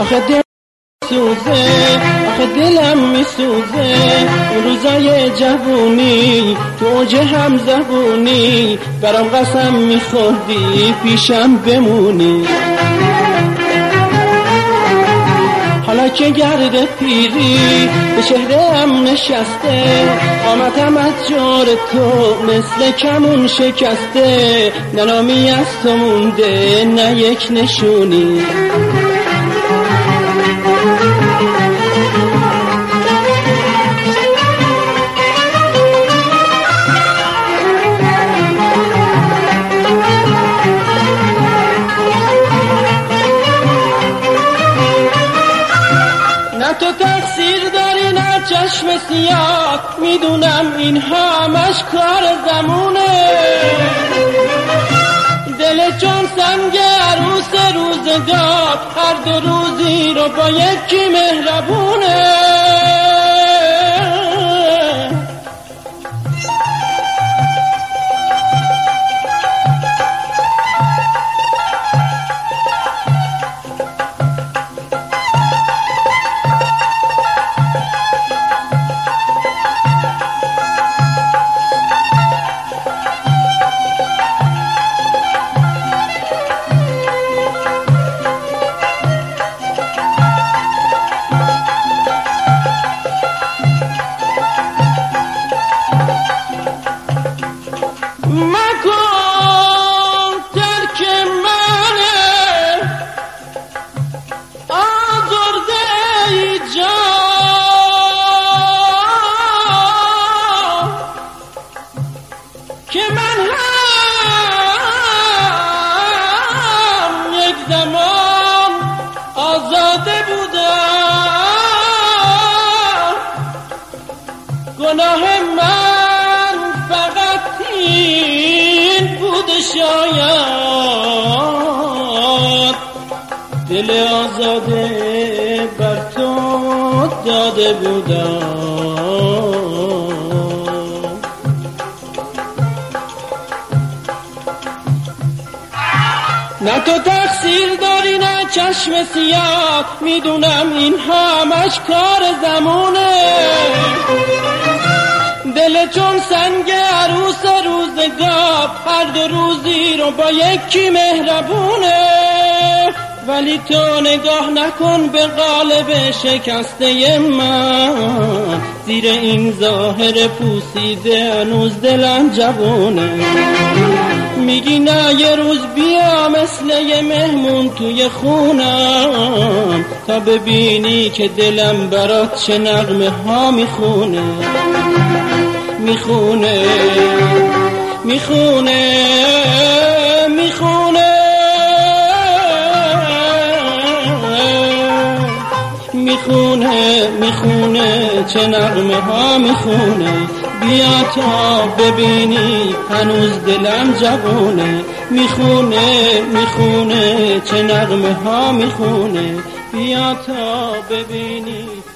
آخه دل سوزه، آخه دلم میسوزه، اون روزای جوونی تو اوج هم زبونی برام قسم میخوردی پیشم بمونی. حالا که گرد پیری به چهره‌ام نشسته، قامتم از جور تو مثل کمون شکسته، نه نامی از تو مونده نه یک نشونی. نه تو تقصیر داری نه چشم سیاه، میدونم این همش کار زمونه. دل چون سنگ عروس روزگار، هر دو روزی رو با یکی مهربونه. که من هم یک زمان آزاده بودم، گناه من فقط این بود شاید دل آزاده بر تو داده بودم. نه تو تقصیر داری نه چشم سیاه، میدونم این همش کار زمونه. دل چون سنگ عروس روزگار، هر دو روزی رو با یکی مهربونه. ولی تو نگاه نکن به قالب شکسته من، زیر این ظاهر پوسیده هنوز دلم جوونه. میگی نه یه روز بیا مثل یه مهمون توی خونم، تا ببینی که دلم برات چه نغمه ها میخونه. میخونه میخونه میخونه میخونه میخونه چه نغمه ها میخونه. بیا تا ببینی هنوز دلم جوونه. میخونه میخونه چه نغمه ها میخونه. بیا تا ببینی